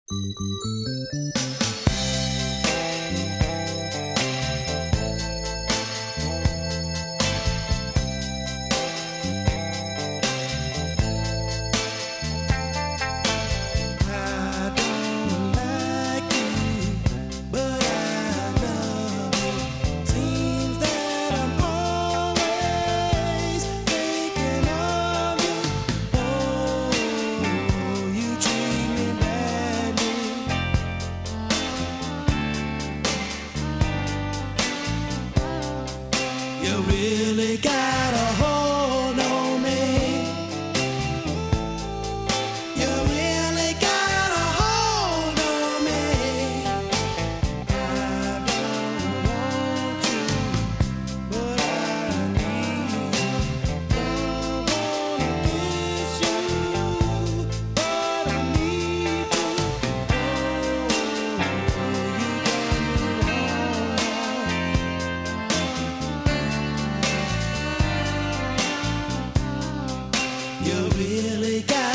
You really got a hold on me. You really got a hold on me. I don't want you, but I need you. Don't wanna kiss you, but I need you. Oh, you got me wrong. You really got